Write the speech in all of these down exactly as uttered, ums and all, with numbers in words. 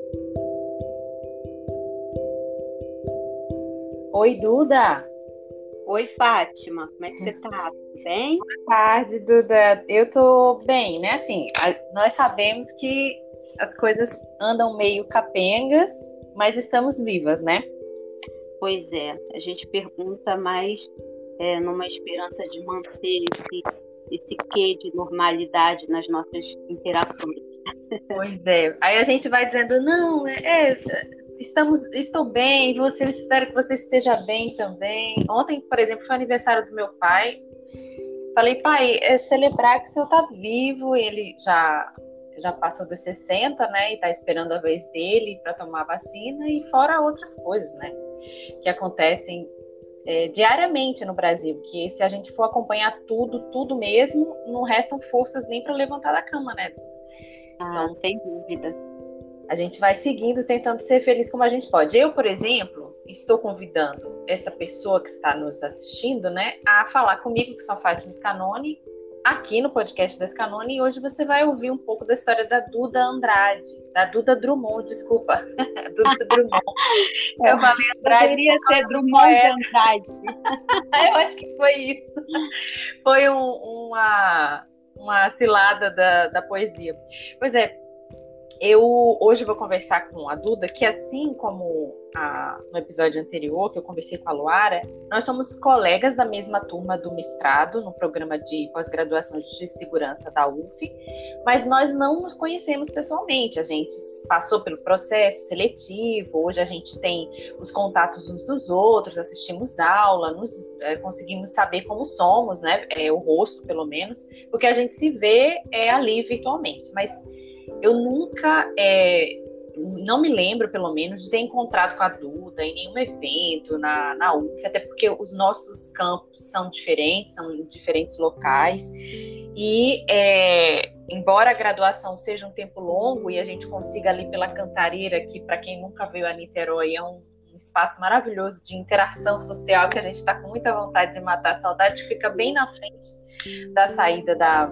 Oi, Duda. Oi, Fátima, como é que você tá? Tudo bem? Boa tarde, Duda. Eu tô bem, né? Assim, a- nós sabemos que as coisas andam meio capengas, mas estamos vivas, né? Pois é, a gente pergunta mais é, numa esperança de manter esse, esse quê de normalidade nas nossas interações. Pois é. Aí a gente vai dizendo, não, é, é, estamos, estou bem, você espero que você esteja bem também. Ontem, por exemplo, foi aniversário do meu pai. Falei, pai, é celebrar que o senhor tá vivo. Ele já já passou dos sessenta, né? E tá esperando a vez dele para tomar a vacina e fora outras coisas, né? Que acontecem é, diariamente no Brasil, que se a gente for acompanhar tudo, tudo mesmo, não restam forças nem para levantar da cama, né? Ah, Então, sem dúvida. a gente vai seguindo, tentando ser feliz como a gente pode. Eu, por exemplo, estou convidando esta pessoa que está nos assistindo, né, a falar comigo, que sou a Fátima Scanoni, aqui no podcast da Scanoni, e hoje você vai ouvir um pouco da história da Duda Andrade, da Duda Drummond, desculpa, Duda Drummond. Eu falei Andrade Poderia por ser causa do Drummond de poeta. Andrade. Eu acho que foi isso. Foi um, uma, uma cilada da, da poesia. Pois é, eu hoje vou conversar com a Duda, que assim como a, no episódio anterior, que eu conversei com a Luara, nós somos colegas da mesma turma do mestrado, no programa de pós-graduação de Justiça e Segurança da U F, mas nós não nos conhecemos pessoalmente. A gente passou pelo processo seletivo, hoje a gente tem os contatos uns dos outros, assistimos aula, nos, é, conseguimos saber como somos, né? É, o rosto, pelo menos, porque a gente se vê é, ali virtualmente, mas eu nunca, é, não me lembro, pelo menos, de ter encontrado com a Duda em nenhum evento na, na U F, até porque os nossos campos são diferentes, são em diferentes locais, e é, embora a graduação seja um tempo longo e a gente consiga ali pela Cantareira, que para quem nunca veio a Niterói é um, um espaço maravilhoso de interação social, que a gente está com muita vontade de matar a saudade, que fica bem na frente da saída da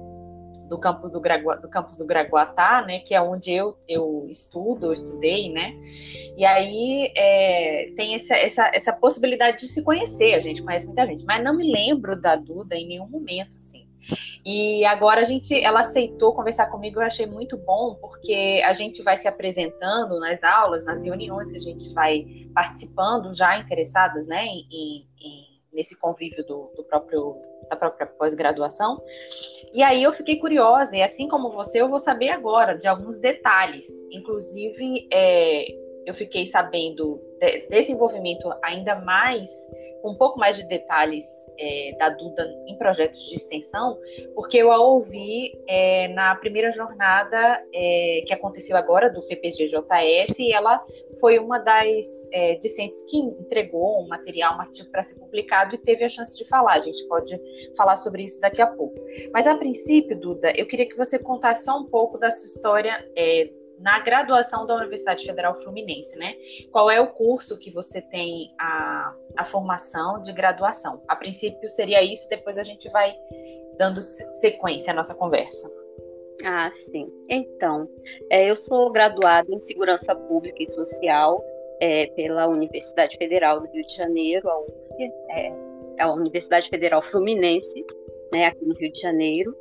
do campus do, Gragua, do campus do Graguatá, né, que é onde eu, eu estudo, eu estudei, né, e aí é, tem essa, essa, essa possibilidade de se conhecer, a gente conhece muita gente, mas não me lembro da Duda em nenhum momento, assim. E agora a gente, ela aceitou conversar comigo, eu achei muito bom, porque a gente vai se apresentando nas aulas, nas reuniões que a gente vai participando, já interessadas, né, em, em, nesse convívio do, do próprio, da própria pós-graduação. E aí eu fiquei curiosa, e assim como você, eu vou saber agora de alguns detalhes. Inclusive, é, eu fiquei sabendo de, desse envolvimento ainda mais, com um pouco mais de detalhes é, da Duda em projetos de extensão, porque eu a ouvi é, na primeira jornada é, que aconteceu agora, do P P G J S, e ela foi uma das é, discentes que entregou um material, um artigo para ser publicado e teve a chance de falar. A gente pode falar sobre isso daqui a pouco. Mas, a princípio, Duda, eu queria que você contasse só um pouco da sua história é, na graduação da Universidade Federal Fluminense, né? Qual é o curso que você tem a, a formação de graduação? A princípio seria isso, depois a gente vai dando sequência à nossa conversa. Ah, sim. Então, é, eu sou graduada em Segurança Pública e Social é, pela Universidade Federal do Rio de Janeiro, a U F, é, a Universidade Federal Fluminense, né, aqui no Rio de Janeiro.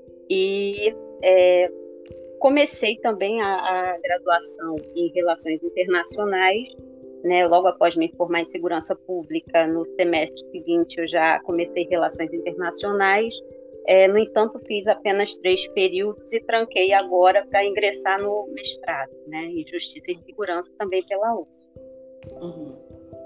E é, comecei também a, a graduação em Relações Internacionais, né, logo após me formar em Segurança Pública. No semestre seguinte eu já comecei Relações Internacionais. É, no entanto, fiz apenas três períodos e tranquei agora para ingressar no mestrado, né, em Justiça e Segurança, também pela U F. Uhum.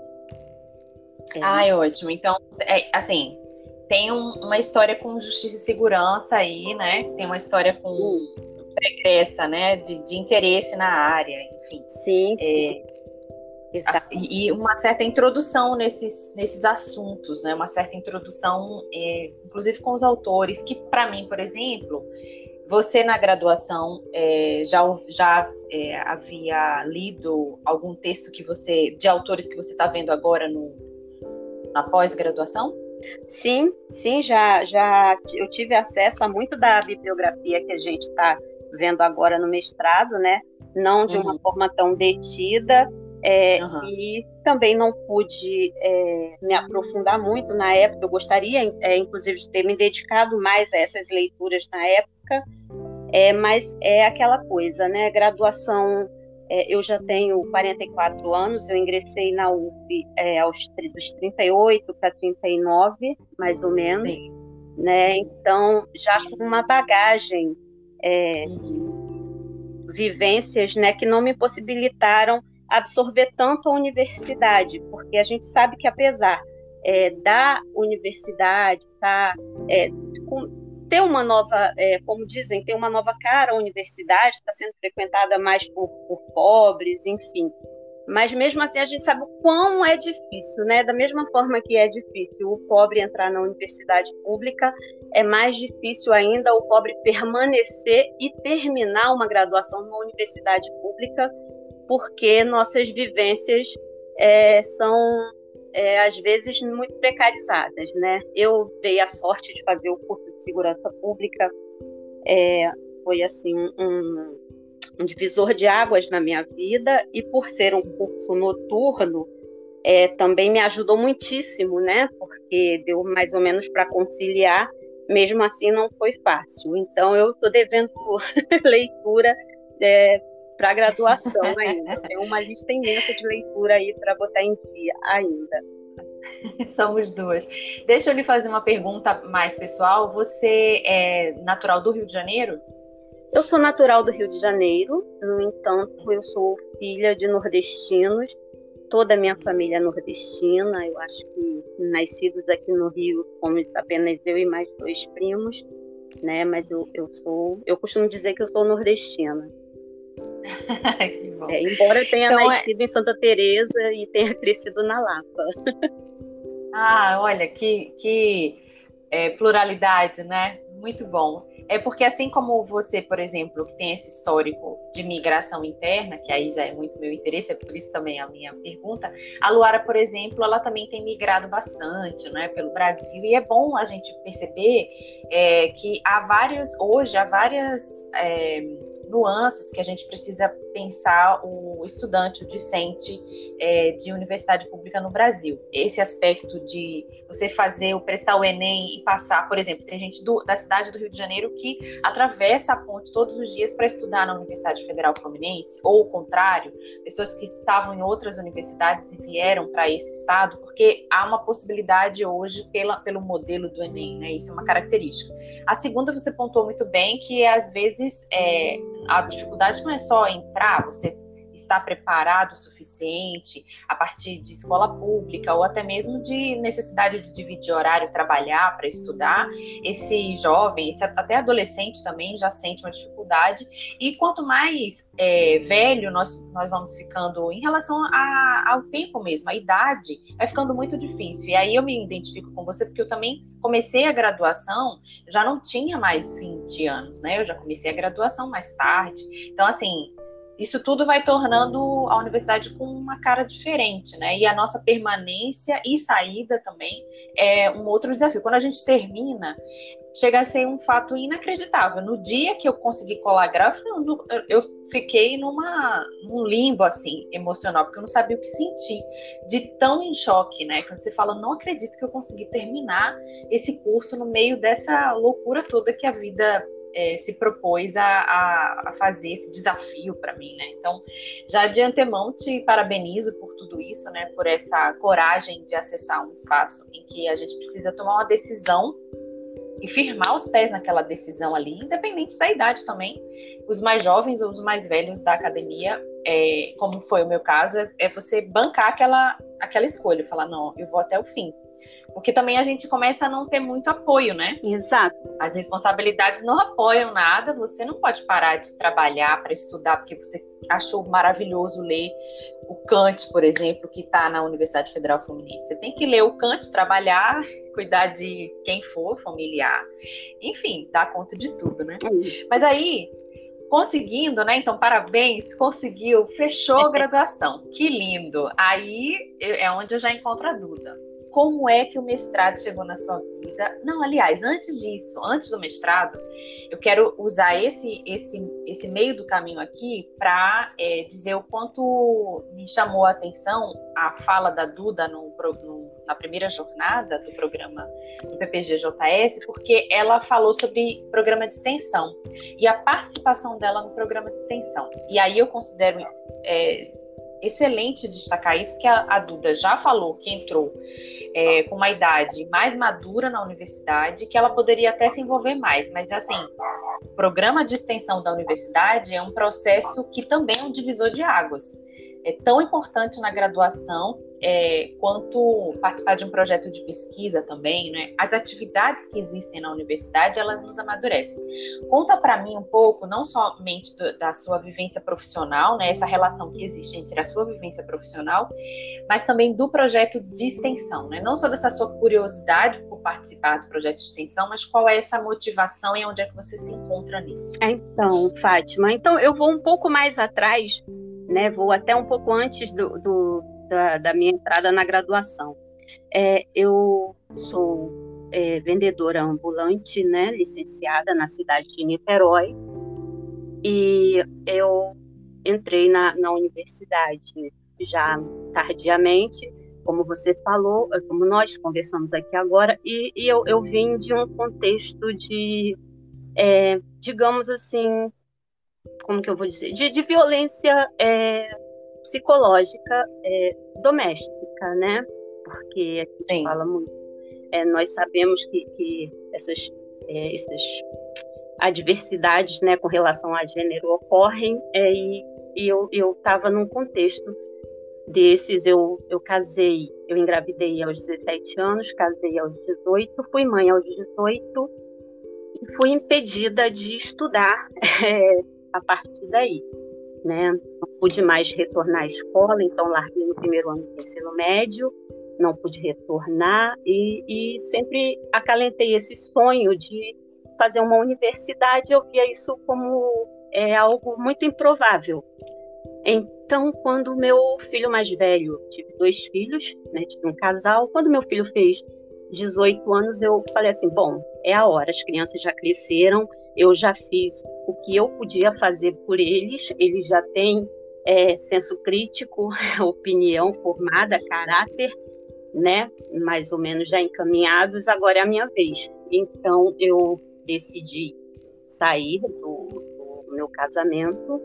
É, Ai, ótimo. Então, é, assim, tem um, uma história com justiça e segurança aí, né? Tem uma história com pregressa, né? De, de interesse na área, enfim. sim, sim, É, exato. e uma certa introdução nesses, nesses assuntos, né? Uma certa introdução, é, inclusive com os autores, que para mim, por exemplo, você na graduação é, já, já é, havia lido algum texto que você, de autores que você está vendo agora no, na pós-graduação? Sim, sim, já, já eu tive acesso a muito da bibliografia que a gente está vendo agora no mestrado, né? não de uma Uhum. forma tão detida, é, Uhum. e também não pude é, me aprofundar muito na época. Eu gostaria, é, inclusive, de ter me dedicado mais a essas leituras na época, é, mas é aquela coisa, né? Graduação, é, eu já tenho quarenta e quatro anos, eu ingressei na U F é, aos dos trinta e oito para trinta e nove, mais ou menos, Sim. né? Então, já com uma bagagem, é, Uhum. vivências, né, que não me possibilitaram absorver tanto a universidade, porque a gente sabe que apesar é, da universidade tá, é, com, ter uma nova, é, como dizem, ter uma nova cara, a universidade está sendo frequentada mais por, por pobres, enfim. Mas mesmo assim a gente sabe o quão é difícil, né? Da mesma forma que é difícil o pobre entrar na universidade pública, é mais difícil ainda o pobre permanecer e terminar uma graduação numa universidade pública, porque nossas vivências é, são, é, às vezes, muito precarizadas, né? Eu dei a sorte de fazer o curso de segurança pública, é, foi assim um um divisor de águas na minha vida, e por ser um curso noturno, é, também me ajudou muitíssimo, né? Porque deu mais ou menos para conciliar, mesmo assim não foi fácil. Então eu estou devendo leitura é, para graduação ainda. Tem uma lista imensa de leitura aí para botar em dia ainda. Somos duas. Deixa eu lhe fazer uma pergunta mais pessoal. Você é natural do Rio de Janeiro? Eu sou natural do Rio de Janeiro, no entanto, eu sou filha de nordestinos, toda a minha família é nordestina. Eu acho que nascidos aqui no Rio somos apenas eu e mais dois primos, né? Mas eu, eu sou, eu costumo dizer que eu sou nordestina. Que bom. É, embora eu tenha Então, é... nascido em Santa Teresa e tenha crescido na Lapa. Ah, olha, que, que é, pluralidade, né? Muito bom. É porque assim como você, por exemplo, que tem esse histórico de migração interna, que aí já é muito meu interesse, é por isso também a minha pergunta, a Luara, por exemplo, ela também tem migrado bastante, né, pelo Brasil, e é bom a gente perceber é, que há vários, hoje, há várias é, nuances que a gente precisa pensar o estudante, o discente é, de universidade pública no Brasil. Esse aspecto de você fazer, o prestar o Enem e passar, por exemplo, tem gente do, da cidade do Rio de Janeiro que atravessa a ponte todos os dias para estudar na Universidade Federal Fluminense, ou o contrário, pessoas que estavam em outras universidades e vieram para esse estado, porque há uma possibilidade hoje pela, pelo modelo do Enem, né? Isso é uma característica. A segunda, você pontuou muito bem, que às vezes é, a dificuldade não é só entrar, você está preparado o suficiente a partir de escola pública ou até mesmo de necessidade de dividir horário, trabalhar para estudar. Esse jovem, esse até adolescente também já sente uma dificuldade, e quanto mais é, velho nós, nós vamos ficando em relação a, ao tempo mesmo, a idade, vai ficando muito difícil. E aí eu me identifico com você porque eu também comecei a graduação, eu já não tinha mais vinte anos, né? Eu já comecei a graduação mais tarde. Então, assim, isso tudo vai tornando a universidade com uma cara diferente, né? E a nossa permanência e saída também é um outro desafio. Quando a gente termina, chega a ser um fato inacreditável. No dia que eu consegui colar grau, eu fiquei numa, num limbo, assim, emocional, porque eu não sabia o que sentir, de tão em choque, né? Quando você fala, não acredito que eu consegui terminar esse curso no meio dessa loucura toda que a vida É, se propôs a, a, a fazer esse desafio para mim, né? Então, já de antemão te parabenizo por tudo isso, né? Por essa coragem de acessar um espaço em que a gente precisa tomar uma decisão e firmar os pés naquela decisão ali, independente da idade também. Os mais jovens ou os mais velhos da academia, é, como foi o meu caso, é, é você bancar aquela, aquela escolha, falar, não, eu vou até o fim. Porque também a gente começa a não ter muito apoio, né? Exato. As responsabilidades não apoiam nada, você não pode parar de trabalhar para estudar porque você achou maravilhoso ler o Kant, por exemplo, que está na Universidade Federal Fluminense. Você tem que ler o Kant, trabalhar, cuidar de quem for, familiar, enfim, dar conta de tudo, né? Mas aí, conseguindo, né? Então, parabéns, conseguiu, fechou a graduação. Que lindo! Aí é onde eu já encontro a Duda. como é que o mestrado chegou na sua vida. Não, aliás, antes disso, antes do mestrado, eu quero usar esse, esse, esse meio do caminho aqui para é, dizer o quanto me chamou a atenção a fala da Duda no, no, na primeira jornada do programa do P P G J S, porque ela falou sobre programa de extensão e a participação dela no programa de extensão. E aí eu considero é, excelente destacar isso, porque a, a Duda já falou que entrou É, com uma idade mais madura na universidade, que ela poderia até se envolver mais, mas assim, o programa de extensão da universidade é um processo que também é um divisor de águas. É tão importante na graduação é, quanto participar de um projeto de pesquisa também, né? As atividades que existem na universidade, elas nos amadurecem. Conta para mim um pouco, não somente do, da sua vivência profissional, né? Essa relação que existe entre a sua vivência profissional, mas também do projeto de extensão, né? Não só dessa sua curiosidade por participar do projeto de extensão, mas qual é essa motivação e onde é que você se encontra nisso? Então, Fátima, então eu vou um pouco mais atrás, né? Vou até um pouco antes do, do, da, da minha entrada na graduação. É, eu sou é, vendedora ambulante, né? Licenciada na cidade de Niterói, e eu entrei na, na universidade já tardiamente, como você falou, como nós conversamos aqui agora, e, e eu, eu vim de um contexto de, é, digamos assim, como que eu vou dizer, de, de violência é, psicológica é, doméstica, né? Porque a gente Sim. fala muito, é, nós sabemos que, que essas, é, essas adversidades, né, com relação a gênero ocorrem, é, e, e eu estava num contexto desses. Eu, eu casei, eu engravidei aos dezessete anos, casei aos dezoito, fui mãe aos dezoito e fui impedida de estudar é, a partir daí, né? Não pude mais retornar à escola, então larguei no primeiro ano do ensino médio, não pude retornar e, e sempre acalentei esse sonho de fazer uma universidade. Eu via isso como é, algo muito improvável. Então, quando meu filho mais velho, tive dois filhos, né, tive um casal, quando meu filho fez dezoito anos, eu falei assim, bom, é a hora, as crianças já cresceram, eu já fiz o que eu podia fazer por eles, eles já têm é, senso crítico, opinião formada, caráter, né, mais ou menos já encaminhados, agora é a minha vez. Então, eu decidi sair do, do meu casamento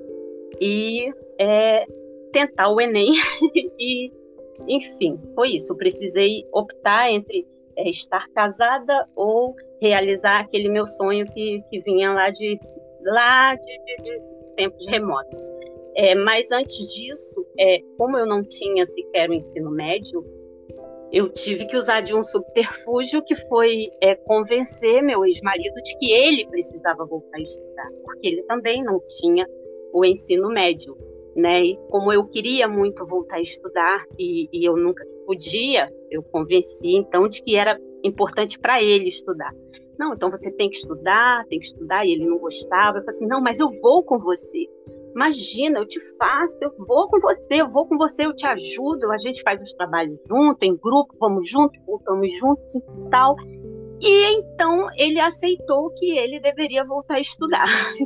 e é, tentar o Enem e, enfim, foi isso. Eu precisei optar entre é, estar casada ou realizar aquele meu sonho que, que vinha lá de, lá de, de, de tempos remotos. É, mas antes disso, é, como eu não tinha sequer o ensino médio, eu tive que usar de um subterfúgio que foi é, convencer meu ex-marido de que ele precisava voltar a estudar, porque ele também não tinha o ensino médio, né? E como eu queria muito voltar a estudar e, e eu nunca podia, eu convenci então de que era importante para ele estudar. Não, então você tem que estudar, tem que estudar, e ele não gostava. Eu falei assim, não, mas eu vou com você. Imagina, eu te faço, eu vou com você, eu vou com você, eu te ajudo, a gente faz os trabalhos junto, em grupo, vamos juntos, voltamos juntos e tal. E então ele aceitou que ele deveria voltar a estudar.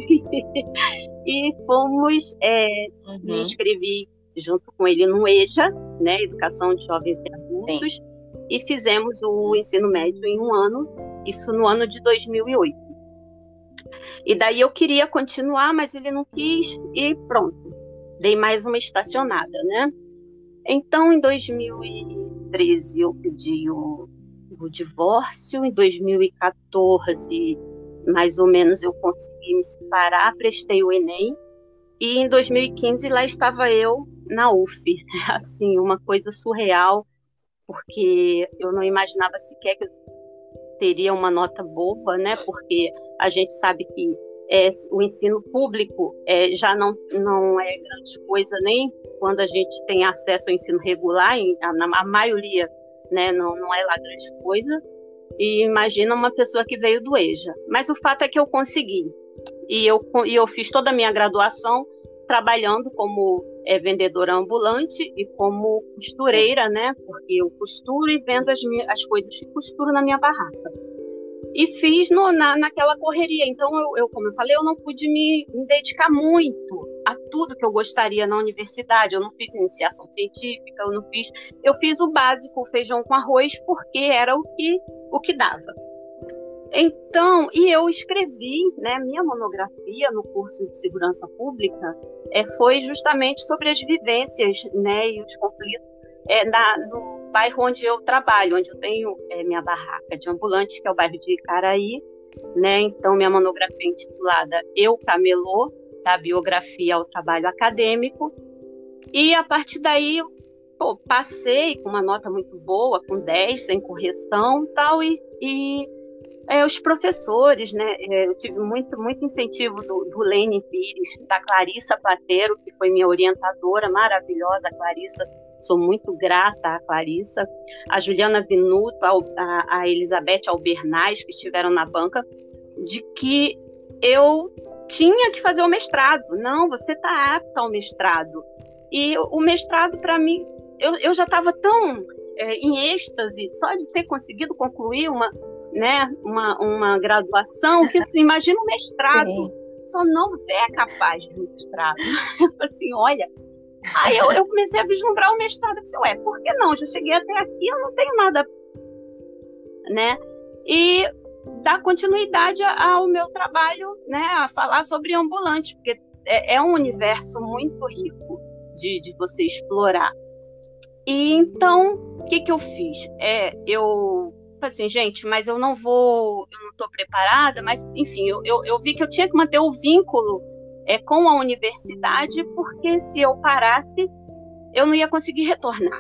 E fomos, é, uhum. me inscrevi junto com ele no EJA, né, Educação de Jovens e Adultos, Sim. e fizemos o ensino médio em um ano, isso no ano de dois mil e oito. E daí eu queria continuar, mas ele não quis e pronto, dei mais uma estacionada, né? Então, em dois mil e treze eu pedi o, o divórcio, em dois mil e quatorze mais ou menos eu consegui me separar, prestei o Enem, e em dois mil e quinze lá estava eu na U F, assim, uma coisa surreal, porque eu não imaginava sequer que eu teria uma nota boa, né? Porque a gente sabe que é, o ensino público é, já não, não é grande coisa, nem quando a gente tem acesso ao ensino regular, em, a, a maioria, né, não, não é lá grande coisa. E imagina uma pessoa que veio do EJA. Mas o fato é que eu consegui. E eu, e eu fiz toda a minha graduação trabalhando como é, vendedora ambulante e como costureira, né? Porque eu costuro e vendo as, minhas, as coisas que costuro na minha barraca. E fiz no, na, naquela correria. Então, eu, eu, como eu falei, eu não pude me, me dedicar muito a tudo que eu gostaria na universidade. Eu não fiz iniciação científica, eu não fiz... Eu fiz o básico, feijão com arroz, porque era o que, o que dava. Então, e eu escrevi, né, minha monografia no curso de Segurança Pública é, foi justamente sobre as vivências, né, e os conflitos é, na, no bairro onde eu trabalho, onde eu tenho é, minha barraca de ambulante, que é o bairro de Icaraí, né? Então, minha monografia é intitulada Eu Camelô, da biografia ao trabalho acadêmico, e a partir daí, pô, passei com uma nota muito boa, com dez, sem correção, tal, e, e É, os professores, né? Eu tive muito, muito incentivo do, do Lênin Pires, da Clarissa Plateiro, que foi minha orientadora maravilhosa, a Clarissa. Sou muito grata à Clarissa. A Juliana Vinuto, a, a Elizabeth Albernaz, que estiveram na banca, de que eu tinha que fazer o mestrado. Não, você está apta ao mestrado. E o mestrado, para mim, eu, eu já estava tão é, em êxtase só de ter conseguido concluir uma... Né, uma, uma graduação, que assim, imagina um mestrado. Sim. Só não é capaz de mestrado. Eu falei assim, olha, aí eu, eu comecei a vislumbrar o mestrado, eu disse, ué, por que não? Já cheguei até aqui, eu não tenho nada, né? E dar continuidade ao meu trabalho, né, a falar sobre ambulantes, porque é, é um universo muito rico de, de você explorar. E então, o que que eu fiz? É, eu assim, gente, mas eu não vou, eu não estou preparada, mas, enfim, eu, eu, eu vi que eu tinha que manter o vínculo é, com a universidade, porque se eu parasse, eu não ia conseguir retornar.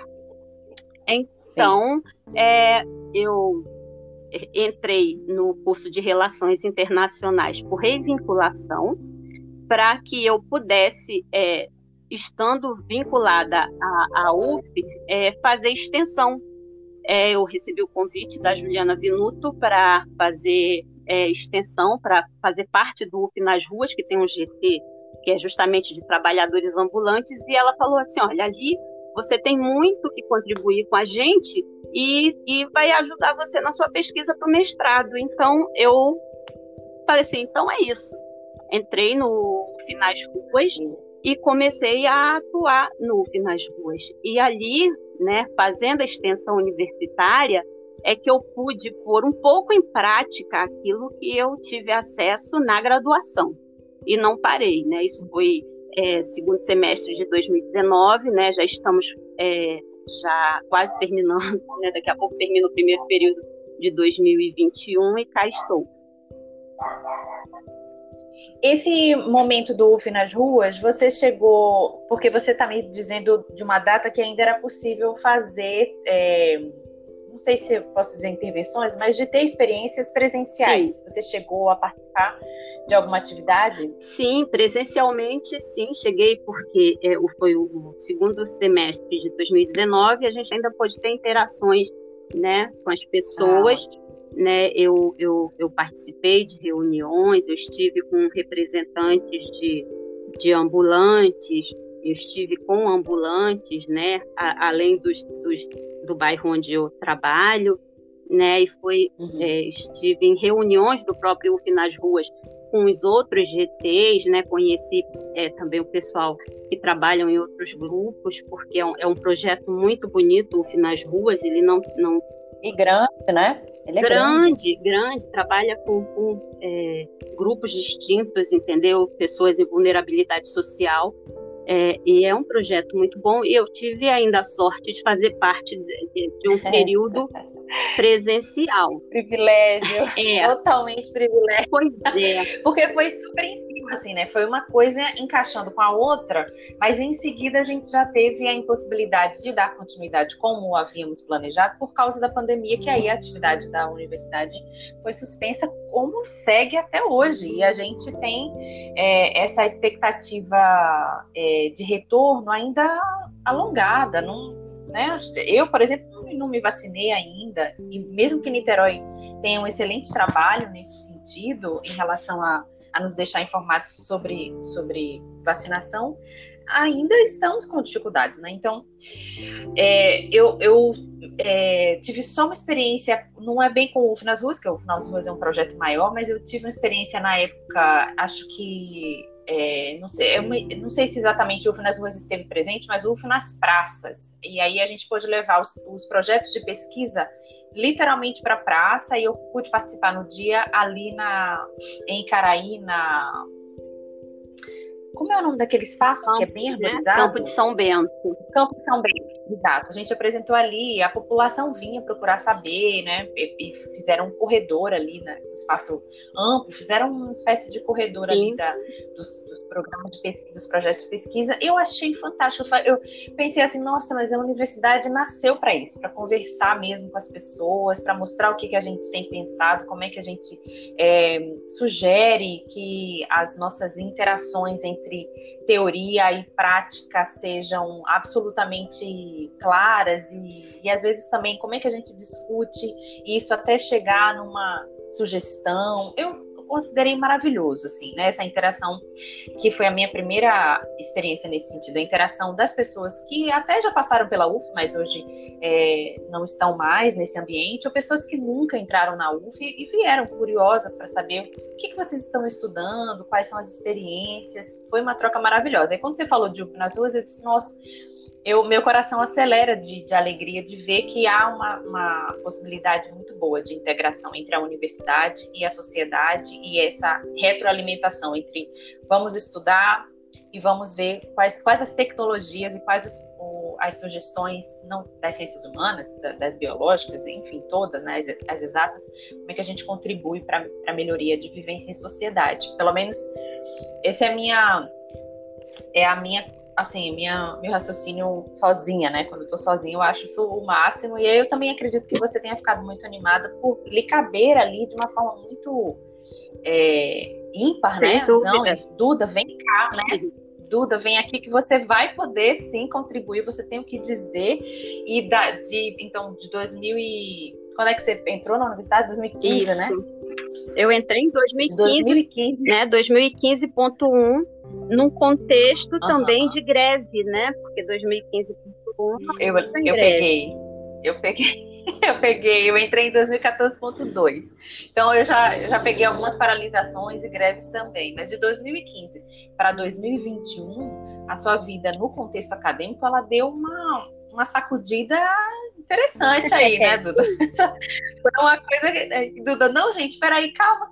Então, é, eu entrei no curso de Relações Internacionais por revinculação, para que eu pudesse, é, estando vinculada à, à U F, é, fazer extensão. É, eu recebi o convite da Juliana Vinuto para fazer é, extensão, para fazer parte do U F nas Ruas, que tem um G T, que é justamente de trabalhadores ambulantes, e ela falou assim, olha, ali você tem muito que contribuir com a gente e, e vai ajudar você na sua pesquisa para o mestrado. Então, eu falei assim, então é isso. Entrei no U F nas Ruas e comecei a atuar no U F nas Ruas. E ali... né, fazendo a extensão universitária, é que eu pude pôr um pouco em prática aquilo que eu tive acesso na graduação. E não parei, né? Isso foi é, segundo semestre de dois mil e dezenove, né? Já estamos é, já quase terminando, né? Daqui a pouco termina o primeiro período de dois mil e vinte e um e cá estou. Esse momento do U F nas Ruas, você chegou, porque você está me dizendo de uma data que ainda era possível fazer, é, não sei se eu posso dizer intervenções, mas de ter experiências presenciais. Sim. Você chegou a participar de alguma atividade? Sim, presencialmente sim, cheguei porque é, foi o segundo semestre de dois mil e dezenove, a gente ainda pôde ter interações, né, com as pessoas. Ah. Né, eu, eu, eu participei de reuniões, eu estive com representantes de, de ambulantes, eu estive com ambulantes, né, a, além dos, dos, do bairro onde eu trabalho, né, e foi, uhum. é, estive em reuniões do próprio U F nas Ruas com os outros G Tês, né, conheci é, também o pessoal que trabalham em outros grupos, porque é um, é um projeto muito bonito, o U F nas Ruas, ele não... não E grande, né? Ele é grande, grande, grande, trabalha com, com é, grupos distintos, entendeu? Pessoas em vulnerabilidade social. É, e é um projeto muito bom. E eu tive ainda a sorte de fazer parte de, de um período presencial. Privilégio. É. Totalmente privilégio. Pois é. Porque foi super em cima, assim, né? Foi uma coisa encaixando com a outra, mas em seguida a gente já teve a impossibilidade de dar continuidade como havíamos planejado por causa da pandemia, que aí a atividade da universidade foi suspensa, como segue até hoje. E a gente tem é, essa expectativa é, de retorno ainda alongada. Não, né? Eu, por exemplo, não me vacinei ainda, e mesmo que Niterói tenha um excelente trabalho nesse sentido, em relação a, a nos deixar informados sobre, sobre vacinação, ainda estamos com dificuldades, né? Então, é, eu, eu é, tive só uma experiência, não é bem com o U F nas Ruas, que o U F nas Ruas é um projeto maior, mas eu tive uma experiência na época, acho que, é, não sei, eu não sei se exatamente o U F nas Ruas esteve presente, mas o U F nas praças. E aí a gente pôde levar os, os projetos de pesquisa literalmente para a praça, e eu pude participar no dia ali na, em Caraí, na... Como é o nome daquele espaço Campo, que é bem arborizado? Né? Campo de São Bento. Campo de São Bento, exato. A gente apresentou ali, a população vinha procurar saber, né? E, e fizeram um corredor ali, né? Um espaço amplo, fizeram uma espécie de corredor Sim. ali da, dos, dos programas de pesquisa, dos projetos de pesquisa. Eu achei fantástico. Eu pensei assim, nossa, mas a universidade nasceu para isso, para conversar mesmo com as pessoas, para mostrar o que, que a gente tem pensado, como é que a gente é, sugere que as nossas interações entre teoria e prática sejam absolutamente claras e, e às vezes também como é que a gente discute isso até chegar numa sugestão. Eu considerei maravilhoso, assim, né, essa interação, que foi a minha primeira experiência nesse sentido, a interação das pessoas que até já passaram pela U F, mas hoje é, não estão mais nesse ambiente, ou pessoas que nunca entraram na U F e vieram curiosas para saber o que, que vocês estão estudando, quais são as experiências. Foi uma troca maravilhosa. E quando você falou de U F nas ruas, eu disse, nossa, eu, meu coração acelera de, de alegria de ver que há uma, uma possibilidade muito boa de integração entre a universidade e a sociedade e essa retroalimentação entre vamos estudar e vamos ver quais, quais as tecnologias e quais os, o, as sugestões não, das ciências humanas, da, das biológicas, enfim, todas, né, as, as exatas, como é que a gente contribui para a melhoria de vivência em sociedade. Pelo menos esse é a minha... É a minha assim, minha, meu raciocínio sozinha, né? Quando eu tô sozinha, eu acho isso o máximo. E aí eu também acredito que você tenha ficado muito animada por lhe caber ali de uma forma muito é, ímpar, Sem né? dúvida. Não, Duda, vem cá, né? Duda, vem aqui que você vai poder sim contribuir, você tem o que dizer. E da, de, então, de dois mil e... Quando é que você entrou na universidade? dois mil e quinze, Isso. né? Eu entrei em dois mil e quinze, dois mil e quinze. né? dois mil e quinze ponto um, num contexto Uhum. também de greve, né? Porque dois mil e quinze ponto um eu, eu peguei. Eu peguei. Eu peguei, eu entrei em dois mil e quatorze ponto dois. Então eu já, eu já peguei algumas paralisações e greves também. Mas de dois mil e quinze para dois mil e vinte e um, a sua vida no contexto acadêmico, ela deu uma, uma sacudida interessante aí, né, Duda? Foi uma coisa que... Duda, não, gente, peraí, calma.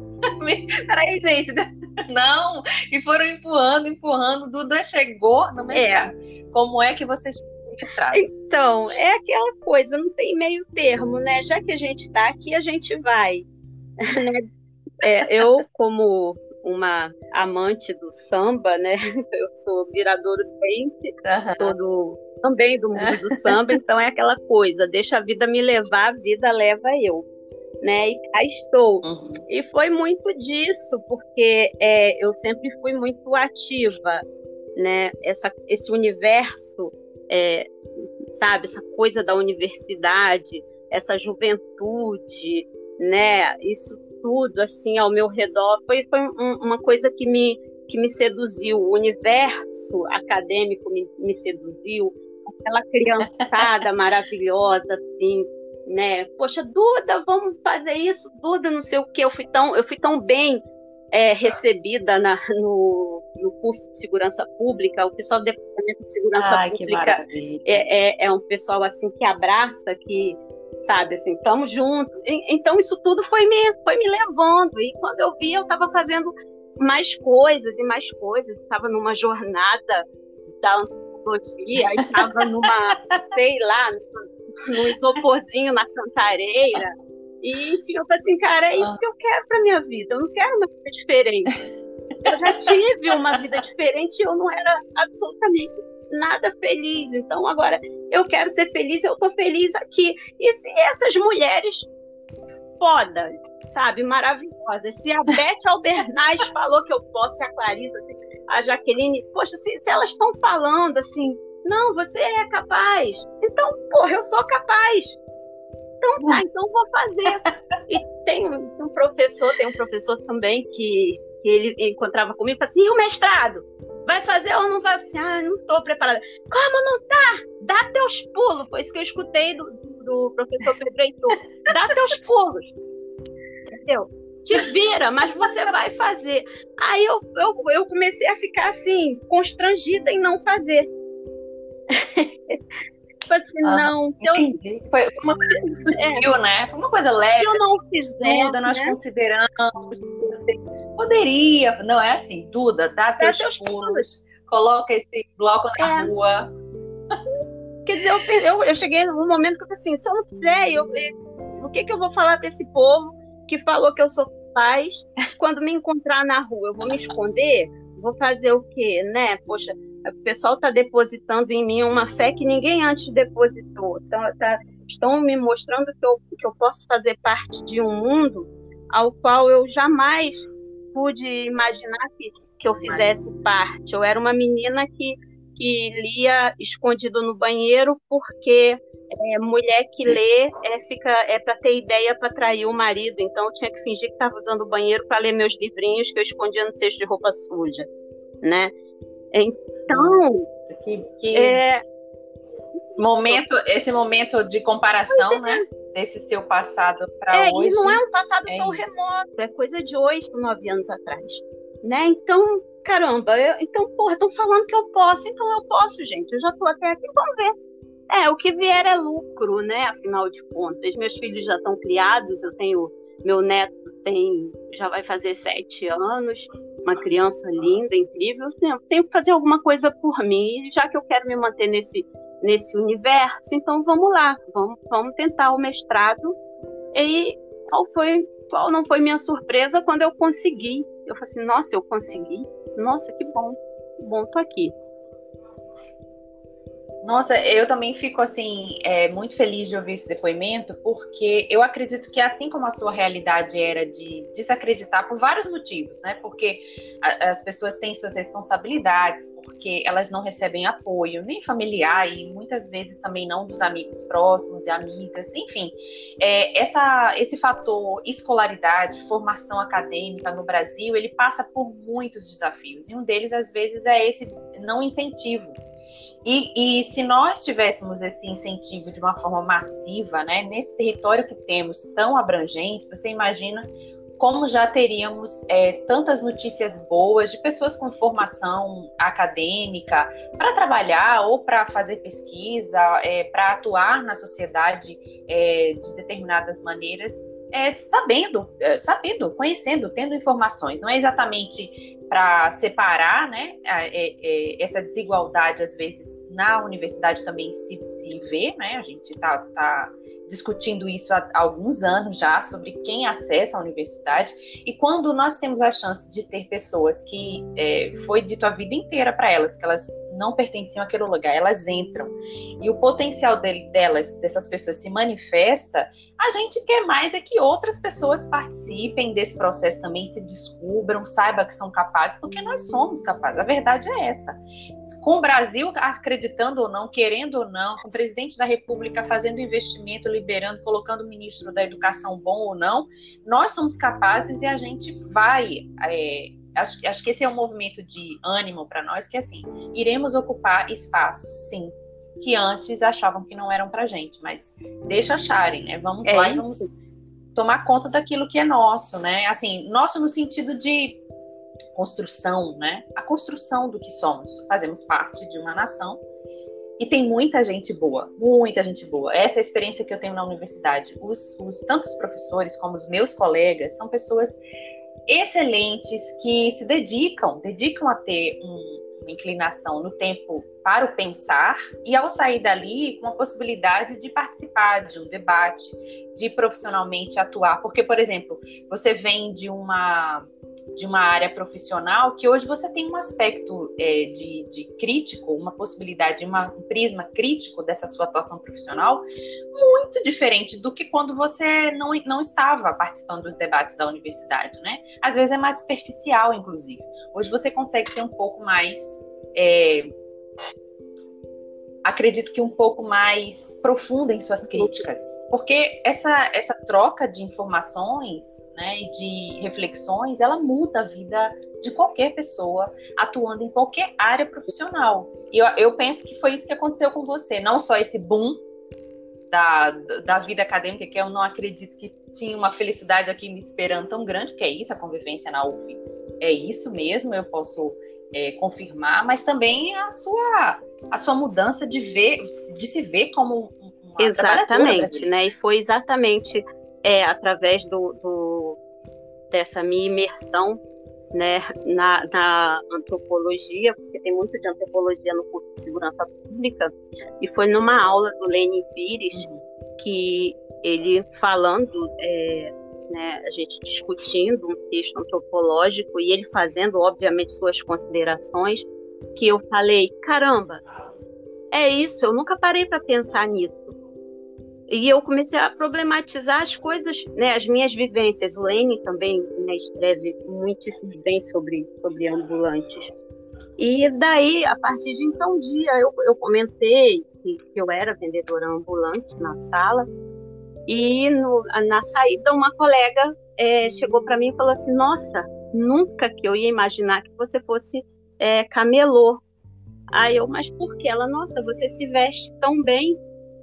Peraí, gente. Não. E foram empurrando, empurrando. Duda chegou no mestrado. É. Como é que você chegou no mestrado? Então, é aquela coisa, não tem meio termo, né? Já que a gente está aqui, a gente vai. É, eu, como uma amante do samba, né? Eu sou viradouro dente, uhum. sou do, também do mundo do samba, então é aquela coisa, deixa a vida me levar, a vida leva eu, né? E cá estou. Uhum. E foi muito disso, porque é, eu sempre fui muito ativa, né? Essa, esse universo, é, sabe? Essa coisa da universidade, essa juventude, né? Isso tudo assim ao meu redor foi, foi um, uma coisa que me, que me seduziu. O universo acadêmico me, me seduziu, aquela criançada maravilhosa assim, né? Poxa, Duda, vamos fazer isso, Duda, não sei o que. Eu fui tão, eu fui tão bem é, recebida na, no, no curso de segurança pública. O pessoal do departamento de segurança Ai, pública é, é, é um pessoal assim que abraça, que sabe, assim, estamos juntos. Então isso tudo foi me, foi me levando, e quando eu vi, eu estava fazendo mais coisas e mais coisas, estava numa jornada da antropologia, estava numa, sei lá, num isoporzinho na Cantareira, e enfim, eu falei assim, cara, é isso que eu quero para minha vida, eu não quero uma vida diferente. Eu já tive uma vida diferente e eu não era absolutamente nada feliz. Então agora eu quero ser feliz, eu tô feliz aqui. E se essas mulheres fodas, sabe, maravilhosas, se a Beth Albernaz falou que eu posso, se a Clarissa, a Jaqueline, poxa, se, se elas estão falando assim, não, você é capaz, então, porra, eu sou capaz, então tá, então vou fazer. E tem um professor, tem um professor também que que ele encontrava comigo e falava assim, e o mestrado? Vai fazer ou não vai? Assim, ah, não estou preparada. Como não tá? Dá teus pulos. Foi isso que eu escutei do, do professor Pedro Heitor. Dá teus pulos. Entendeu? Te vira, mas você vai fazer. Aí eu, eu, eu comecei a ficar assim, constrangida em não fazer. Tipo assim, ah, não. Entendi. Eu... Foi uma coisa sutil, é. né? Foi uma coisa leve. Se eu não fizer, Duda, nós né? consideramos que você poderia. Não é assim, Duda, dá, dá teus, teus pulos, pulos, coloca esse bloco na é. rua. Quer dizer, eu, eu, eu cheguei num momento que eu falei assim, se eu não fizer, eu, eu, o que, que eu vou falar para esse povo que falou que eu sou capaz? Quando me encontrar na rua, eu vou me esconder? Vou fazer o quê, né? Poxa, o pessoal está depositando em mim uma fé que ninguém antes depositou. Então, tá, estão me mostrando que eu, que eu posso fazer parte de um mundo ao qual eu jamais pude imaginar que, que eu fizesse parte. Eu era uma menina que, que lia escondido no banheiro porque é, mulher que lê é, fica, é para ter ideia para atrair o marido. Então, eu tinha que fingir que estava usando o banheiro para ler meus livrinhos que eu escondia no cesto de roupa suja, né? Então, que, que é... momento, esse momento de comparação, é. né? Desse seu passado para é, hoje. E não é um passado é tão isso. remoto, é coisa de oito, nove anos atrás, né? Então, caramba, eu, então, porra, estão falando que eu posso, então eu posso, gente. Eu já estou até aqui, vamos ver. É, o que vier é lucro, né? Afinal de contas, meus filhos já estão criados, eu tenho, meu neto tem, já vai fazer sete anos. Uma criança linda, incrível, eu tenho que fazer alguma coisa por mim, já que eu quero me manter nesse, nesse universo, então vamos lá, vamos, vamos tentar o mestrado. E qual, foi, qual não foi minha surpresa quando eu consegui? Eu falei assim, nossa, eu consegui? Nossa, que bom, que bom, tô aqui. Nossa, eu também fico assim, é, muito feliz de ouvir esse depoimento, porque eu acredito que assim como a sua realidade era de desacreditar por vários motivos, né? Porque a, as pessoas têm suas responsabilidades, porque elas não recebem apoio, nem familiar, e muitas vezes também não dos amigos próximos e amigas, enfim. É, essa, esse fator escolaridade, formação acadêmica no Brasil, ele passa por muitos desafios, e um deles, às vezes, é esse não incentivo. E, e se nós tivéssemos esse incentivo de uma forma massiva, né, nesse território que temos tão abrangente, você imagina como já teríamos é, tantas notícias boas de pessoas com formação acadêmica para trabalhar ou para fazer pesquisa, é, para atuar na sociedade é, de determinadas maneiras, é, sabendo, é, sabendo, conhecendo, tendo informações. Não é exatamente para separar, né, é, é, essa desigualdade, às vezes, na universidade também se, se vê, né, a gente está tá discutindo isso há alguns anos já, sobre quem acessa a universidade, e quando nós temos a chance de ter pessoas que é, foi dito a vida inteira para elas, que elas não pertenciam àquele lugar, elas entram, e o potencial dele, delas, dessas pessoas se manifesta, a gente quer mais é que outras pessoas participem desse processo também, se descubram, saibam que são capazes, porque nós somos capazes, a verdade é essa. Com o Brasil acreditando ou não, querendo ou não, com o presidente da República fazendo investimento, liberando, colocando o ministro da Educação bom ou não, nós somos capazes e a gente vai... É, acho, acho que esse é um movimento de ânimo para nós, que é assim, iremos ocupar espaços, sim, que antes achavam que não eram pra gente, mas deixa acharem, né? Vamos é lá isso. E vamos tomar conta daquilo que é nosso, né? Assim, nosso no sentido de construção, né? A construção do que somos. Fazemos parte de uma nação e tem muita gente boa, muita gente boa. Essa é a experiência que eu tenho na universidade. Os, os tanto os professores como os meus colegas são pessoas excelentes que se dedicam, dedicam a ter um uma inclinação no tempo para o pensar e ao sair dali com a possibilidade de participar de um debate, de profissionalmente atuar, porque, por exemplo, você vem de uma, de uma área profissional que hoje você tem um aspecto é, de, de crítico, uma possibilidade, uma, um prisma crítico dessa sua atuação profissional muito diferente do que quando você não, não estava participando dos debates da universidade, né? Às vezes é mais superficial, inclusive. Hoje você consegue ser um pouco mais... É, acredito que um pouco mais profunda em suas críticas, porque essa, essa troca de informações, né, de reflexões, ela muda a vida de qualquer pessoa atuando em qualquer área profissional. E eu, eu penso que foi isso que aconteceu com você, não só esse boom da, da vida acadêmica, que eu não acredito que tinha uma felicidade aqui me esperando tão grande, que é isso, a convivência na U F é isso mesmo, eu posso é, confirmar, mas também a sua, a sua mudança de ver, de se ver como uma exatamente, né? E foi exatamente é, através do, do, dessa minha imersão, né, na, na antropologia, porque tem muito de antropologia no curso de segurança pública, e foi numa aula do Lênin Pires, uhum. que ele falando, é, né, a gente discutindo um texto antropológico e ele fazendo, obviamente, suas considerações, que eu falei, caramba, é isso, eu nunca parei para pensar nisso. E eu comecei a problematizar as coisas, né, as minhas vivências. O Lênin também, né, escreve muitíssimo bem sobre, sobre ambulantes. E daí, a partir de então, um dia, eu, eu comentei que, que eu era vendedora ambulante na sala, e no, na saída uma colega é, chegou para mim e falou assim, nossa, nunca que eu ia imaginar que você fosse é, camelô. Aí eu, mas por quê? Ela, nossa, você se veste tão bem.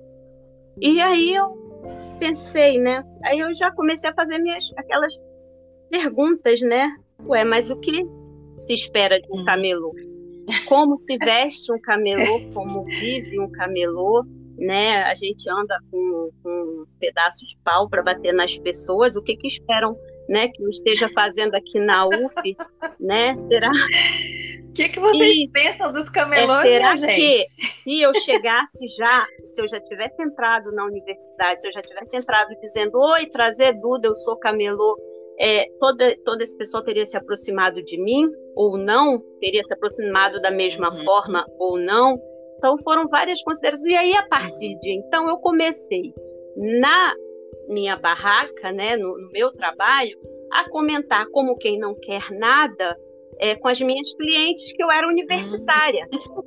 E aí eu pensei, né? Aí eu já comecei a fazer minhas, aquelas perguntas, né? Ué, mas o que se espera de um camelô? Como se veste um camelô? Como vive um camelô? Né? A gente anda com, com um pedaço de pau para bater nas pessoas. O que que esperam, né? Que eu esteja fazendo aqui na U F, né? Será? O que, que vocês e, pensam dos camelôs, é, será minha gente? Que se eu chegasse já, se eu já tivesse entrado na universidade, se eu já tivesse entrado dizendo, oi, prazer, Duda, eu sou camelô, é, toda, toda essa pessoa teria se aproximado de mim ou não? Teria se aproximado da mesma uhum. forma ou não? Então foram várias considerações. E aí, a partir de então, eu comecei na minha barraca, né, no, no meu trabalho, a comentar como quem não quer nada, É, com as minhas clientes, que eu era universitária. Hum.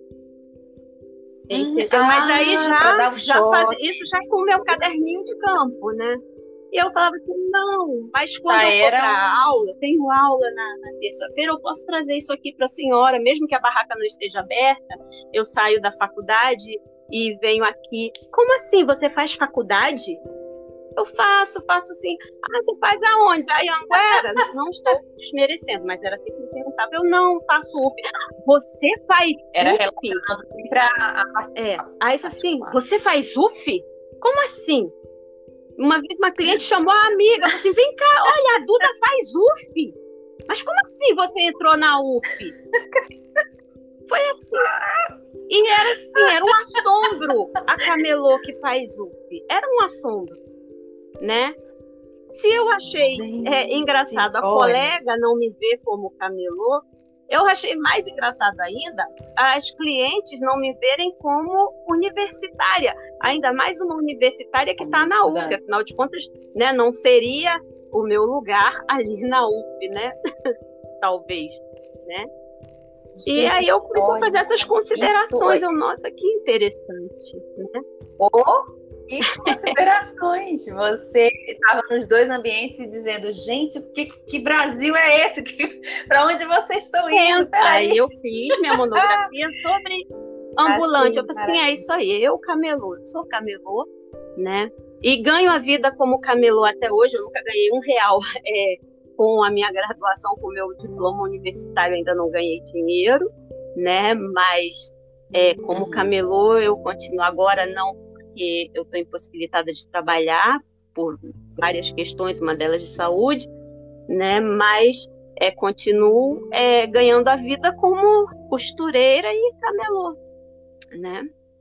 Entendeu? Ah, mas aí já, já faz, isso já com o meu caderninho de campo, né? E eu falava assim, não, mas quando ah, eu for para um... aula, eu tenho aula na, na terça-feira, eu posso trazer isso aqui para a senhora, mesmo que a barraca não esteja aberta, eu saio da faculdade e venho aqui. Como assim, você faz faculdade? Eu faço, faço assim. Ah, você faz aonde? Aí, Anguera? Não estou desmerecendo, mas era assim que me perguntava. Eu não faço U F. Você faz era U F? Relacionado pra... É. Aí, assim, você faz U F? Como assim? Uma vez uma cliente chamou a amiga, falou assim, vem cá, olha, a Duda faz U F. Mas como assim você entrou na U F? Foi assim. E era assim, era um assombro a camelô que faz U F. Era um assombro. Né? Se eu achei Gente, é, engraçado a olha. colega não me ver como camelô, eu achei mais engraçado ainda as clientes não me verem como universitária, ainda mais uma universitária que está na U F, afinal de contas, né, não seria o meu lugar ali na U F, né? Talvez, né? Gente, e aí eu comecei olha, a fazer essas considerações, é... eu, nossa, que interessante, né? Oh. E considerações, você estava nos dois ambientes e dizendo, gente, que, que Brasil é esse? Para onde vocês estão indo? É, aí eu fiz minha monografia sobre ambulante. Achei, eu falei assim, é isso aí, eu camelô, eu sou camelô, né? E ganho a vida como camelô até hoje, eu nunca ganhei um real é, com a minha graduação, com o meu diploma universitário, ainda não ganhei dinheiro, né? Mas é, como camelô eu continuo agora, não porque eu estou impossibilitada de trabalhar por várias questões, uma delas de saúde, né? Mas é, continuo é, ganhando a vida como costureira e camelô, né?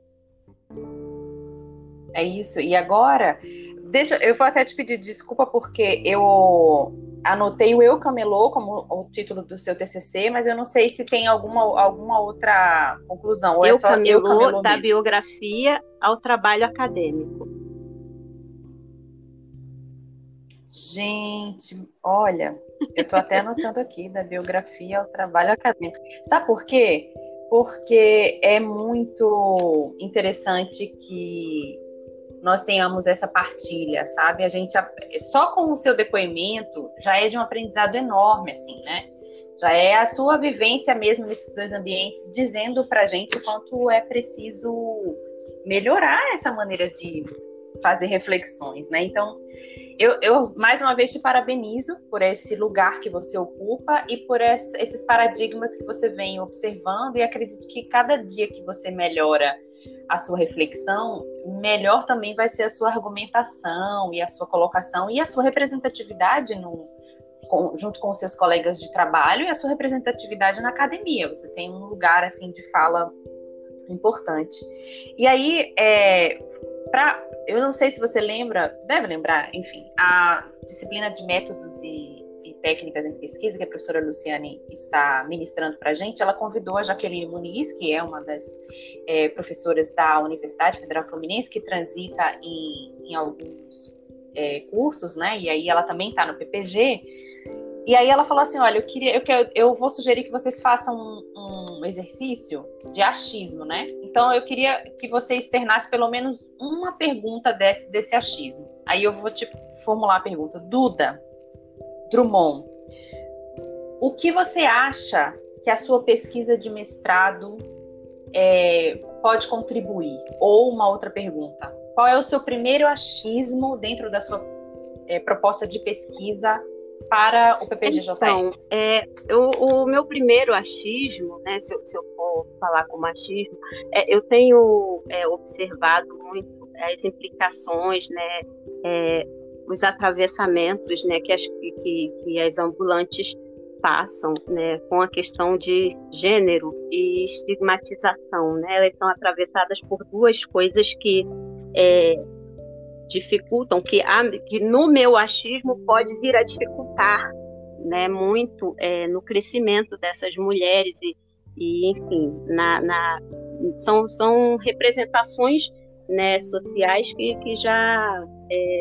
É isso. E agora, deixa, eu vou até te pedir desculpa porque eu anotei o Eu Camelô como o título do seu T C C, mas eu não sei se tem alguma, alguma outra conclusão. Ou eu, é só camelô, Eu Camelô da mesmo? biografia ao trabalho acadêmico. Gente, olha, eu tô até anotando aqui, da biografia ao trabalho acadêmico. Sabe por quê? porque é muito interessante que nós tenhamos essa partilha, sabe? A gente, só com o seu depoimento, já é de um aprendizado enorme, assim, né? Já é a sua vivência mesmo nesses dois ambientes, dizendo pra gente o quanto é preciso melhorar essa maneira de fazer reflexões, né? Então, eu, eu mais uma vez te parabenizo por esse lugar que você ocupa e por esse, esses paradigmas que você vem observando, e acredito que cada dia que você melhora a sua reflexão, melhor também vai ser a sua argumentação e a sua colocação e a sua representatividade no, com, junto com os seus colegas de trabalho, e a sua representatividade na academia. Você tem um lugar assim de fala importante. E aí, é, pra, eu não sei se você lembra, deve lembrar, enfim, a disciplina de métodos e, e técnicas em pesquisa que a professora Luciane está ministrando para a gente, ela convidou a Jaqueline Muniz, que é uma das é, professoras da Universidade Federal Fluminense, que transita em, em alguns é, cursos, né? E aí ela também está no P P G. E aí ela falou assim, olha, eu queria, eu, quero, eu vou sugerir que vocês façam um, um exercício de achismo, né? Então eu queria que você externasse pelo menos uma pergunta desse, desse achismo. Aí eu vou te formular a pergunta. Duda Drummond, o que você acha que a sua pesquisa de mestrado é, pode contribuir? Ou uma outra pergunta, qual é o seu primeiro achismo dentro da sua é, proposta de pesquisa para o P P G J S? Então, é, eu, o meu primeiro achismo, né, se, eu, se eu for falar como achismo, é, eu tenho é, observado muito as implicações, né, é, os atravessamentos, né, que, as, que, que as ambulantes passam, né, com a questão de gênero e estigmatização, né, elas são atravessadas por duas coisas que é, dificultam, que, que no meu achismo pode vir a dificultar, né, muito é, no crescimento dessas mulheres e, e enfim, na, na, são, são representações, né, sociais que, que já... É,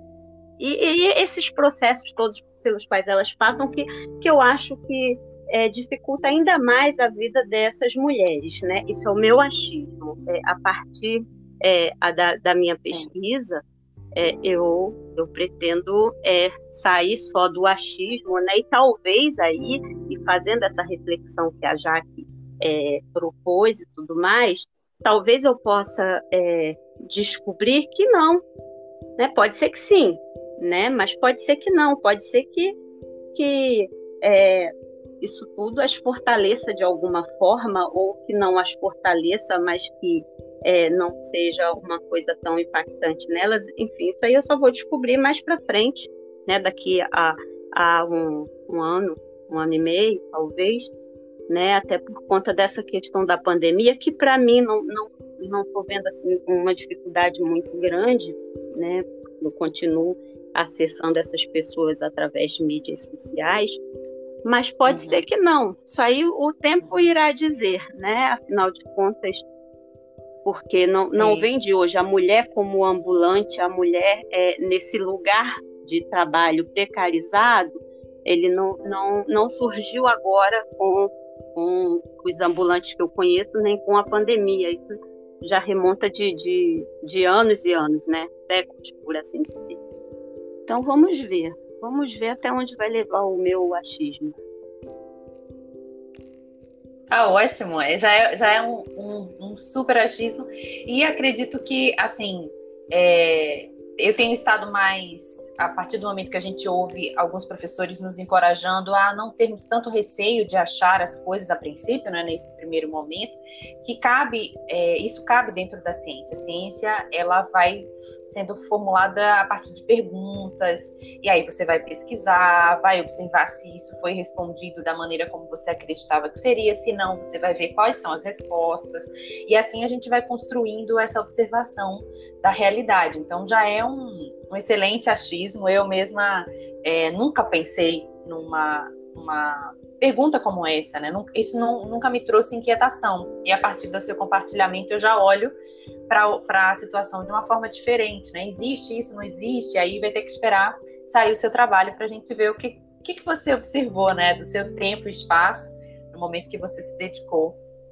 e, e esses processos todos pelos quais elas passam, que, que eu acho que é, dificulta ainda mais a vida dessas mulheres, né? Isso é o meu achismo. É, a partir é, a da, da minha pesquisa, É, eu, eu pretendo é, sair só do achismo, né? E talvez aí, e fazendo essa reflexão que a Jaque é, propôs e tudo mais, talvez eu possa é, descobrir que não, né? Pode ser que sim, né? Mas pode ser que não, pode ser que, que é, isso tudo as fortaleça de alguma forma, ou que não as fortaleça, mas que É, não seja uma coisa tão impactante nelas, enfim, isso aí eu só vou descobrir mais para frente, né, daqui a, a um, um ano, um ano e meio, talvez, né, até por conta dessa questão da pandemia, que para mim não não não estou vendo assim uma dificuldade muito grande, né, eu continuo acessando essas pessoas através de mídias sociais, mas pode uhum. ser que não, isso aí o tempo irá dizer, né, afinal de contas, porque não, não vem de hoje. A mulher como ambulante, a mulher é, nesse lugar de trabalho precarizado, ele não, não, não surgiu agora com, com os ambulantes que eu conheço, nem com a pandemia. Isso já remonta de, de, de anos e anos, né? Séculos, por assim dizer. Então vamos ver. Vamos ver até onde vai levar o meu achismo. Tá ótimo, já é, já é um, um, um super achismo, e acredito que, assim, é, eu tenho estado mais, a partir do momento que a gente ouve alguns professores nos encorajando a não termos tanto receio de achar as coisas a princípio, né, nesse primeiro momento, que cabe, é, isso cabe dentro da ciência. A ciência, ela vai sendo formulada a partir de perguntas, e aí você vai pesquisar, vai observar se isso foi respondido da maneira como você acreditava que seria, se não, você vai ver quais são as respostas, e assim a gente vai construindo essa observação da realidade. Então já é um, um excelente achismo. Eu mesma é, nunca pensei numa, numa pergunta como essa, né? Isso não, nunca me trouxe inquietação, e a partir do seu compartilhamento eu já olho para a situação de uma forma diferente, né? Existe isso, não existe? Aí vai ter que esperar sair o seu trabalho para a gente ver o que, que, que você observou, né? Do seu tempo e espaço, no momento que você se dedicou.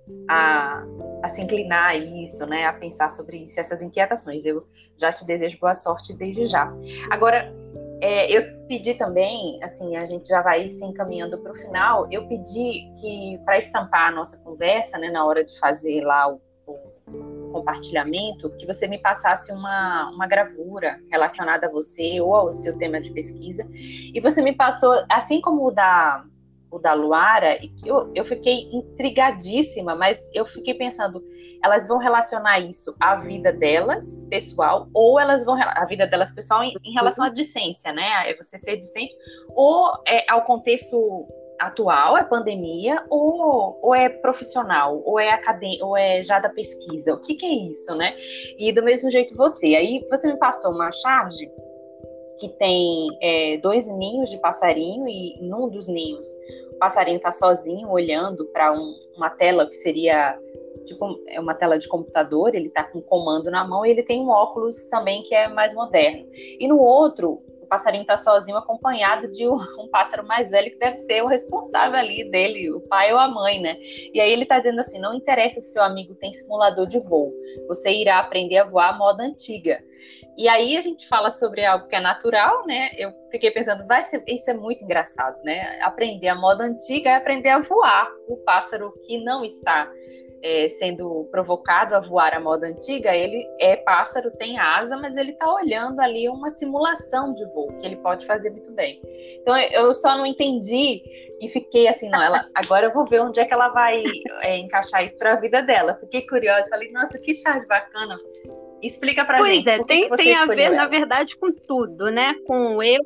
a, a se inclinar a isso, né, a pensar sobre isso, essas inquietações. Eu já te desejo boa sorte desde já. Agora, é, eu pedi também, assim, a gente já vai se encaminhando para o final, eu pedi que, para estampar a nossa conversa, né, na hora de fazer lá o, o compartilhamento, que você me passasse uma, uma gravura relacionada a você ou ao seu tema de pesquisa, e você me passou, assim como o da... o da Luara, e que eu, eu fiquei intrigadíssima, mas eu fiquei pensando, elas vão relacionar isso à vida delas, pessoal, ou elas vão, a vida delas, pessoal, em, em relação à discência, né, é você ser discente, ou é ao contexto atual, é pandemia, ou, ou é profissional, ou é acadêmico, ou é já da pesquisa, o que que é isso, né? E do mesmo jeito você, aí você me passou uma charge que tem é, dois ninhos de passarinho, e em um dos ninhos o passarinho está sozinho olhando para um, uma tela que seria tipo é uma tela de computador, ele está com um comando na mão e ele tem um óculos também que é mais moderno. E no outro, o passarinho está sozinho acompanhado de um, um pássaro mais velho que deve ser o responsável ali dele, o pai ou a mãe, né? E aí ele está dizendo assim, não interessa se seu amigo tem simulador de voo, você irá aprender a voar à moda antiga. E aí a gente fala sobre algo que é natural, né? Eu fiquei pensando, vai ser, isso é muito engraçado, né? Aprender a moda antiga é aprender a voar. O pássaro que não está é, sendo provocado a voar a moda antiga, ele é pássaro, tem asa, mas ele está olhando ali uma simulação de voo, que ele pode fazer muito bem. Então eu só não entendi e fiquei assim, não, ela, agora eu vou ver onde é que ela vai é, encaixar isso para a vida dela. Fiquei curiosa, falei, nossa, que charge bacana. Explica pra pois gente. Pois é, tem, tem a ver, ela? na verdade, com tudo, né? Com o eu,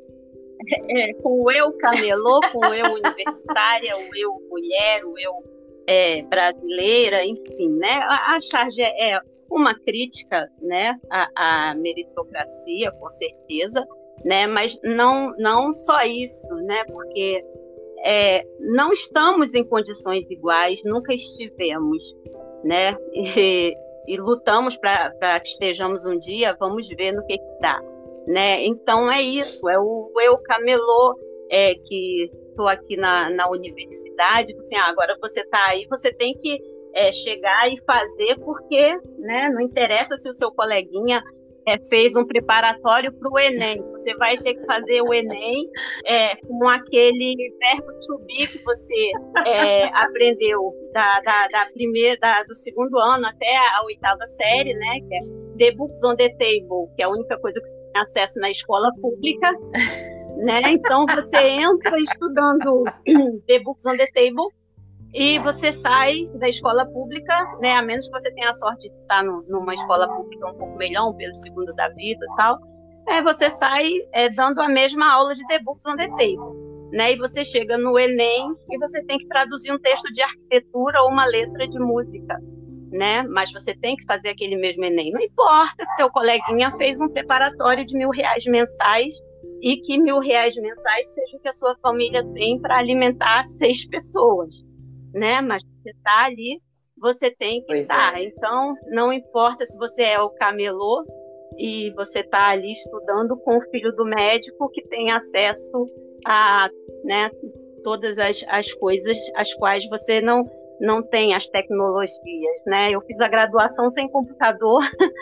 é, com o eu camelô, com o eu universitária, o eu mulher, o eu é, brasileira, enfim, né? A, a charge é uma crítica, né, à, à meritocracia, com certeza, né? Mas não, não só isso, né? Porque é, não estamos em condições iguais, nunca estivemos, né? E, e lutamos para que estejamos um dia, vamos ver no que, que dá, né? Então é isso, é o eu camelô, é, que estou aqui na, na universidade, assim, ah, agora você está aí, você tem que é, chegar e fazer, porque, né, não interessa se o seu coleguinha é, fez um preparatório para o Enem, você vai ter que fazer o Enem é, com aquele verbo to be que você é, aprendeu da, da, da primeira, da, do segundo ano até a oitava série, né, que é The Books on the Table, que é a única coisa que você tem acesso na escola pública, né? Então você entra estudando The Books on the Table e você sai da escola pública, né? A menos que você tenha a sorte de estar no, numa escola pública um pouco melhor, um pelo segundo da vida e tal, é, você sai é, dando a mesma aula de The Books on the Table, né? E você chega no Enem e você tem que traduzir um texto de arquitetura ou uma letra de música, né? Mas você tem que fazer aquele mesmo Enem. Não importa que teu coleguinha fez um preparatório de mil reais mensais e que mil reais mensais seja o que a sua família tem para alimentar seis pessoas, né? Mas você está ali, você tem que estar. Tá. É. Então, não importa se você é o camelô e você está ali estudando com o filho do médico que tem acesso a, né, todas as, as coisas as quais você não não tem, as tecnologias, né? Eu fiz a graduação sem computador,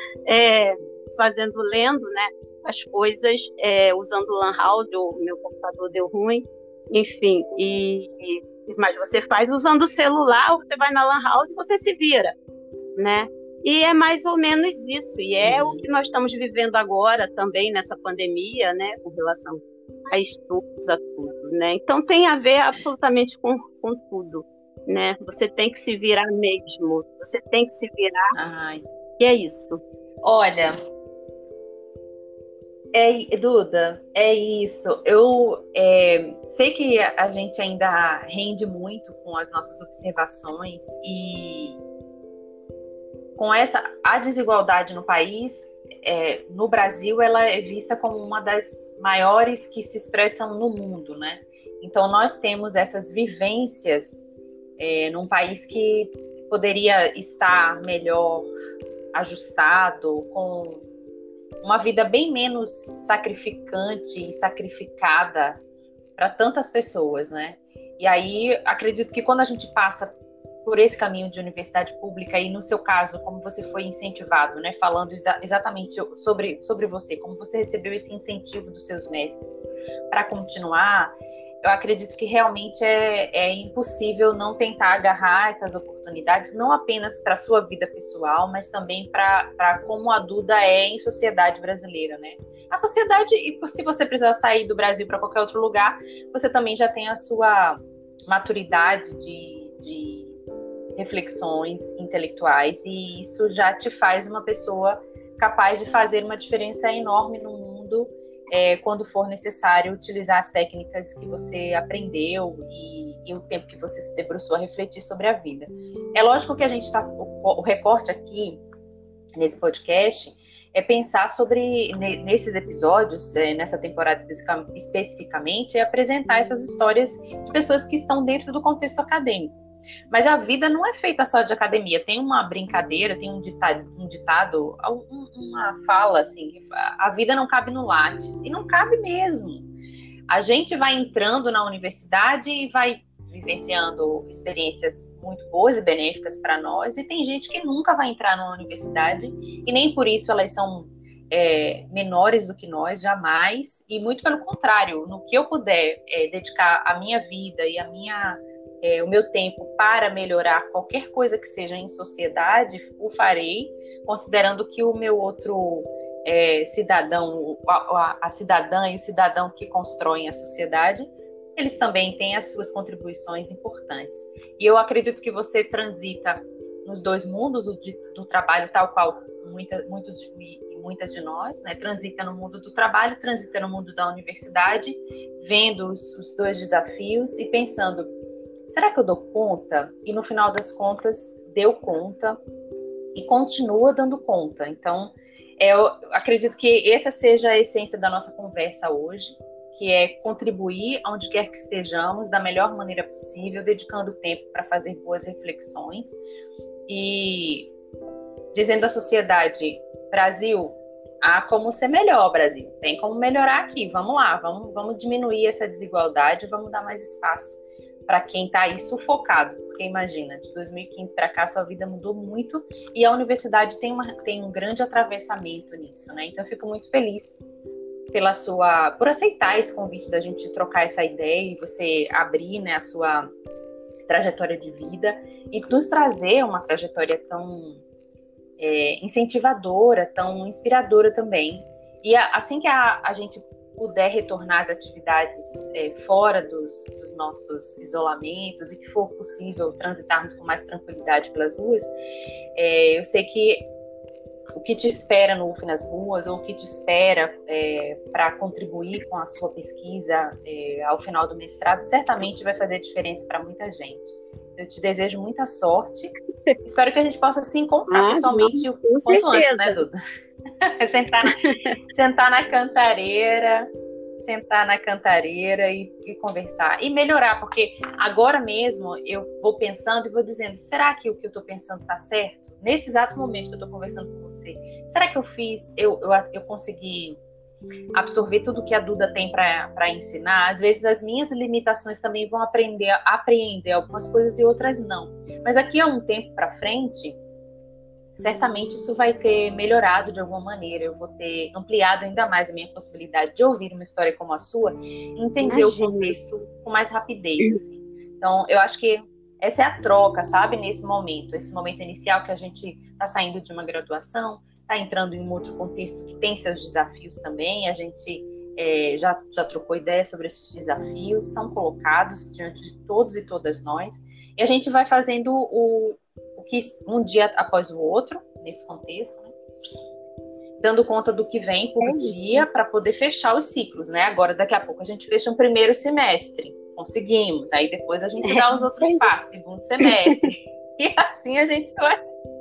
é, fazendo, lendo, né, as coisas, é, usando o Lan House, o meu computador deu ruim, enfim, e, e, mas você faz usando o celular, você vai na Lan House e você se vira, né? E é mais ou menos isso, e é o que nós estamos vivendo agora também nessa pandemia, né, com relação a estudos, a tudo, né? Então tem a ver absolutamente com, com tudo, né? Você tem que se virar mesmo, você tem que se virar. Ai. E é isso. Olha, é, Duda, é isso. Eu é, sei que a gente ainda rende muito com as nossas observações e com essa a desigualdade no país, é, no Brasil, ela é vista como uma das maiores que se expressam no mundo, né? Então nós temos essas vivências É, num país que poderia estar melhor ajustado, com uma vida bem menos sacrificante e sacrificada para tantas pessoas, né? E aí, acredito que quando a gente passa por esse caminho de universidade pública e, no seu caso, como você foi incentivado, né? Falando exa- exatamente sobre, sobre você, como você recebeu esse incentivo dos seus mestres para continuar, eu acredito que realmente é, é impossível não tentar agarrar essas oportunidades, não apenas para a sua vida pessoal, mas também para como a Duda é em sociedade brasileira, né? A sociedade, e se você precisar sair do Brasil para qualquer outro lugar, você também já tem a sua maturidade de, de reflexões intelectuais, e isso já te faz uma pessoa capaz de fazer uma diferença enorme no mundo, é, quando for necessário utilizar as técnicas que você aprendeu e, e o tempo que você se debruçou a refletir sobre a vida. É lógico que a gente está, o, o recorte aqui nesse podcast é pensar sobre, nesses episódios, nessa temporada especificamente, é apresentar essas histórias de pessoas que estão dentro do contexto acadêmico. Mas a vida não é feita só de academia. Tem uma brincadeira, tem um ditado, um ditado uma fala assim, a vida não cabe no Lattes. E não cabe mesmo. A gente vai entrando na universidade e vai vivenciando experiências muito boas e benéficas para nós, e tem gente que nunca vai entrar numa universidade, e nem por isso elas são é, menores do que nós, jamais, e muito pelo contrário, no que eu puder é, dedicar a minha vida e a minha, é, o meu tempo para melhorar qualquer coisa que seja em sociedade, o farei, considerando que o meu outro é, cidadão, a, a cidadã e o cidadão que constroem a sociedade, eles também têm as suas contribuições importantes. E eu acredito que você transita nos dois mundos do, do trabalho, tal qual muita, muitos e muitas de nós, né? Transita no mundo do trabalho, transita no mundo da universidade, vendo os, os dois desafios e pensando, será que eu dou conta? E no final das contas, deu conta e continua dando conta. Então, eu acredito que essa seja a essência da nossa conversa hoje, que é contribuir onde quer que estejamos da melhor maneira possível, dedicando tempo para fazer boas reflexões e dizendo à sociedade, Brasil, há como ser melhor, Brasil, tem como melhorar aqui, vamos lá, vamos, vamos diminuir essa desigualdade, vamos dar mais espaço para quem está aí sufocado, porque imagina, de dois mil e quinze para cá sua vida mudou muito e a universidade tem, uma, tem um grande atravessamento nisso, né? Então eu fico muito feliz pela sua, por aceitar esse convite da gente trocar essa ideia e você abrir, né, a sua trajetória de vida e nos trazer uma trajetória tão é, incentivadora, tão inspiradora também. E a, assim que a, a gente puder retornar às atividades é, fora dos, dos nossos isolamentos e que for possível transitarmos com mais tranquilidade pelas ruas, é, eu sei que o que te espera no U F nas ruas, ou o que te espera é, para contribuir com a sua pesquisa é, ao final do mestrado, certamente vai fazer diferença para muita gente. Eu te desejo muita sorte. Espero que a gente possa se encontrar ah, pessoalmente o quanto certeza. Antes, né, Duda? sentar, na, sentar na cantareira, sentar na cantareira e, e conversar. E melhorar, porque agora mesmo eu vou pensando e vou dizendo, será que o que eu estou pensando está certo? Nesse exato momento que eu estou conversando com você, será que eu fiz, eu, eu, eu consegui absorver tudo que a Duda tem para ensinar? Às vezes as minhas limitações também vão aprender a apreender algumas coisas e outras não. Mas aqui a um tempo para frente, certamente isso vai ter melhorado de alguma maneira. Eu vou ter ampliado ainda mais a minha possibilidade de ouvir uma história como a sua e entender Imagina. O contexto com mais rapidez. Assim. Então, eu acho que essa é a troca, sabe? Nesse momento, esse momento inicial que a gente está saindo de uma graduação, está entrando em um outro contexto que tem seus desafios também, a gente é, já, já trocou ideia sobre esses desafios, são colocados diante de todos e todas nós, e a gente vai fazendo o, o que um dia após o outro, nesse contexto, né? Dando conta do que vem por é dia para poder fechar os ciclos, né? Agora, daqui a pouco, a gente fecha um primeiro semestre, conseguimos, aí depois a gente dá os outros passos, segundo semestre, e assim a gente vai...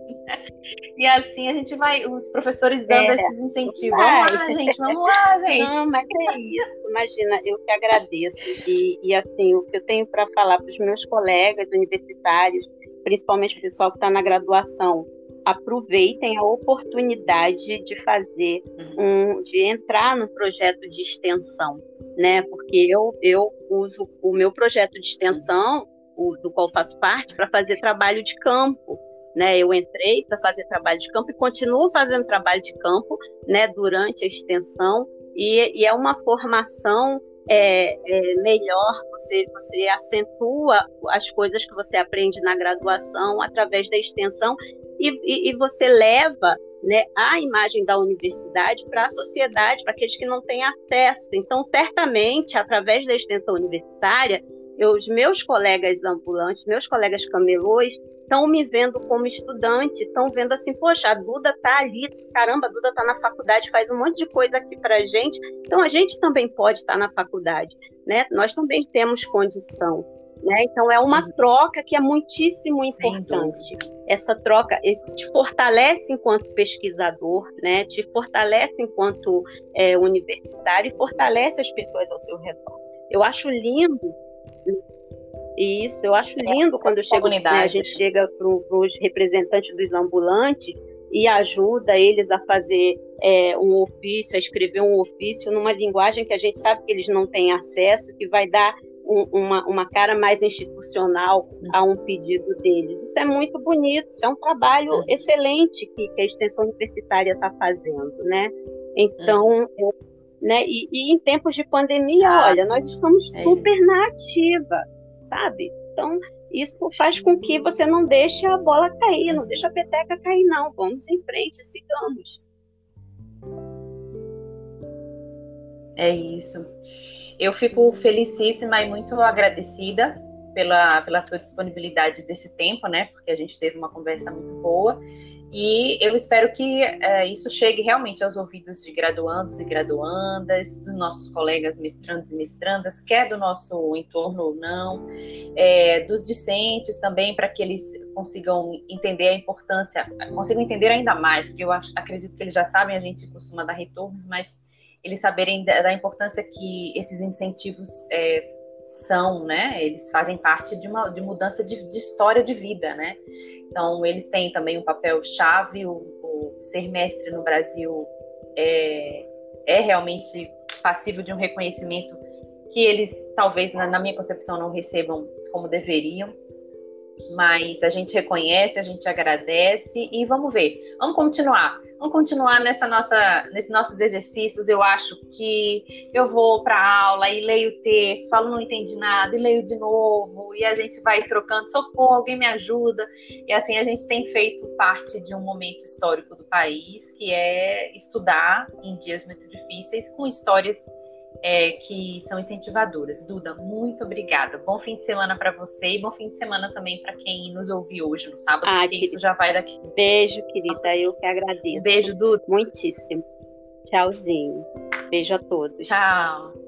E assim a gente vai, os professores dando é, esses incentivos. Vamos lá, gente, vamos lá, gente. Não, mas é isso. Imagina, eu que agradeço. E, e assim, o que eu tenho para falar para os meus colegas universitários, principalmente o pessoal que está na graduação, aproveitem a oportunidade de fazer, um, de entrar no projeto de extensão, né? Porque eu, eu uso o meu projeto de extensão o, do qual faço parte, para fazer trabalho de campo. Né? Eu entrei para fazer trabalho de campo e continuo fazendo trabalho de campo, né, durante a extensão, e, e é uma formação é, é, melhor, você, você acentua as coisas que você aprende na graduação através da extensão, e, e, e você leva, né, a imagem da universidade para a sociedade, para aqueles que não têm acesso. Então, certamente, através da extensão universitária, eu, os meus colegas ambulantes, meus colegas camelôs, estão me vendo como estudante, estão vendo assim, poxa, a Duda está ali, caramba, a Duda está na faculdade, faz um monte de coisa aqui para a gente, então a gente também pode estar na faculdade, né? Nós também temos condição, né? Então é uma troca que é muitíssimo importante. Essa troca te fortalece enquanto pesquisador, né? Te fortalece enquanto é, universitário e fortalece as pessoas ao seu redor. Eu acho lindo. Isso, eu acho lindo quando eu chego, né, a gente chega para os representantes dos ambulantes e ajuda eles a fazer é, um ofício, a escrever um ofício numa linguagem que a gente sabe que eles não têm acesso, que vai dar um, uma, uma cara mais institucional a um pedido deles. Isso é muito bonito, isso é um trabalho excelente que, que a extensão universitária está fazendo, né? Então, eu, né, e, e em tempos de pandemia, olha, nós estamos super na ativa, sabe? Então, isso faz com que você não deixe a bola cair, não deixe a peteca cair, não. Vamos em frente, sigamos. É isso. Eu fico felicíssima e muito agradecida pela, pela sua disponibilidade desse tempo, né? Porque a gente teve uma conversa muito boa. E eu espero que é, isso chegue realmente aos ouvidos de graduandos e graduandas, dos nossos colegas mestrandos e mestrandas, quer do nosso entorno ou não, é, dos discentes também, para que eles consigam entender a importância, consigam entender ainda mais, porque eu acho, acredito que eles já sabem, a gente costuma dar retornos, mas eles saberem da, da importância que esses incentivos é, são, né? Eles fazem parte de uma de mudança de, de história de vida, né? Então, eles têm também um papel-chave, o, o ser mestre no Brasil é, é realmente passível de um reconhecimento que eles, talvez, na, na minha concepção, não recebam como deveriam, mas a gente reconhece, a gente agradece e vamos ver, vamos continuar, vamos continuar nessa nossa, nesses nossos exercícios. Eu acho que eu vou para a aula e leio o texto, falo não entendi nada e leio de novo, e a gente vai trocando, socorro, alguém me ajuda, e assim a gente tem feito parte de um momento histórico do país, que é estudar em dias muito difíceis com histórias É, que são incentivadoras. Duda, muito obrigada. Bom fim de semana para você e bom fim de semana também para quem nos ouviu hoje no sábado, ah, porque querida, isso já vai daqui. Beijo, querida, eu que agradeço. Beijo, Duda. Muitíssimo. Tchauzinho. Beijo a todos. Tchau.